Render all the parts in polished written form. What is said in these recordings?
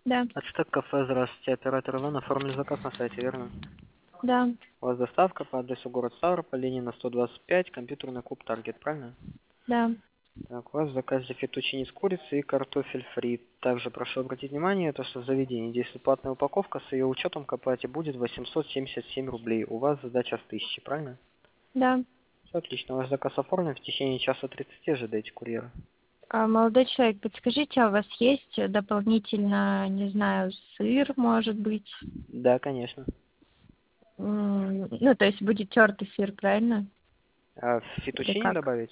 Да, Ацтек кафе, здравствуйте. Оператор Иван, оформили заказ на сайте, верно? да, У вас доставка по адресу город Ставрополь, Ленина 125, компьютерный клуб Таргет, правильно? да. Так, у вас в заказе фетучини с курицей и картофель фри. Также прошу обратить внимание, то, что в заведении действует платная упаковка, с ее учетом к оплате будет 877 рублей. У вас задача с 1000, правильно? Да. Все отлично, ваш заказ оформлен, в течение часа 30 ожидайте курьера. Молодой человек, подскажите, а у вас есть дополнительно, не знаю, сыр, может быть? Да, конечно. Ну, то есть будет тертый сыр, правильно? А Или фетучини как? добавить?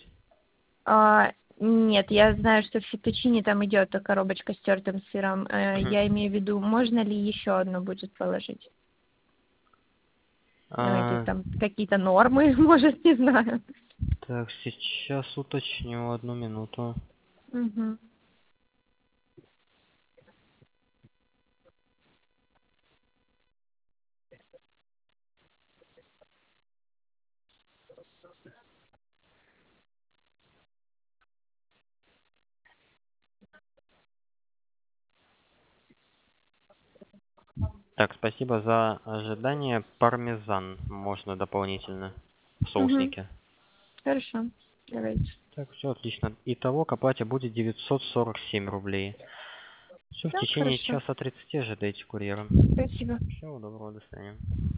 Нет, я знаю, что в фетучине там идет коробочка с тертым сыром. Мгм. Я имею в виду, можно ли еще одну будет положить? Давайте А, там какие-то нормы, может, не знаю. так, сейчас уточню, одну минуту. Мгм. Так, спасибо за ожидание. Пармезан можно дополнительно в Мгм. соуснике. Хорошо. Давайте. Так, все отлично. Итого к оплате будет 947 рублей. Все в Да, течение хорошо. часа 30 ожидайте курьера. Спасибо. Всего доброго, до свидания.